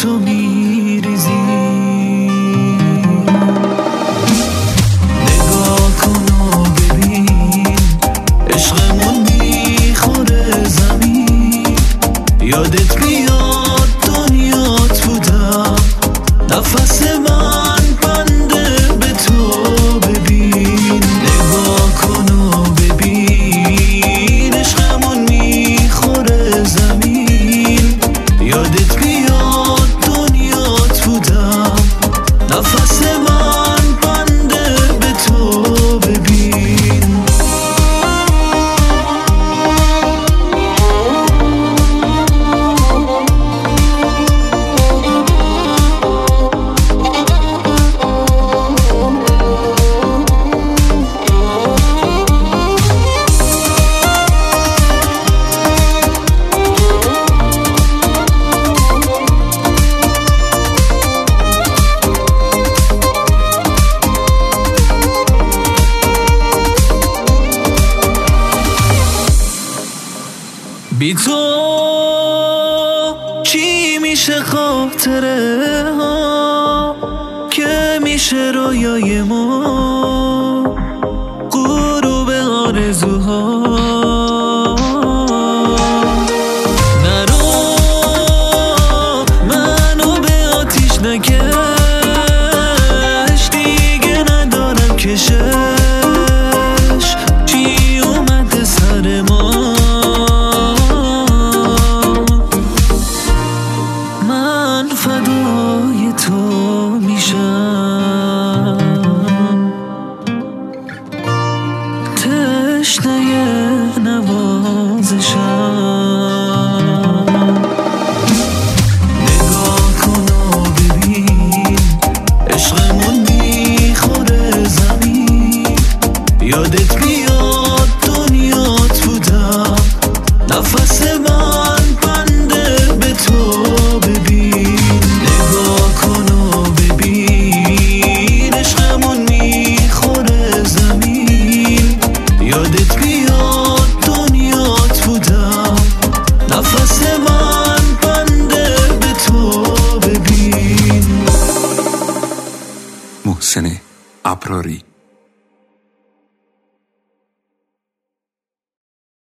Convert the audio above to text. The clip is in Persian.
تو میریزی. نگاه کن و ببین عشقمون میخوره زمین. یادت میاد دنیات بودم، نفس من بنده به تو ببین. نگاه کن و ببین عشقمون میخوره زمین. یادت میاد دنیات بودم، نفس من بنده به تو ببین. بی تو چی میشه خاطره ها که میشه رویای ما، غروب آرزوها. نرو منو به آتیش نکش، دیگه ندارم کشش. چی اومده سر ما، فدای تو میشم. تشنه نوازشم. نگاه کن و ببین عشقمون میخوره زمین. یادت میاد دنیات بودم، نفس من بنده به تو ببین. نگاه کن و ببین عشقمون میخوره زمین. یادت میاد دنیات بودم، نفس من بنده به تو ببین. محسن ابراری.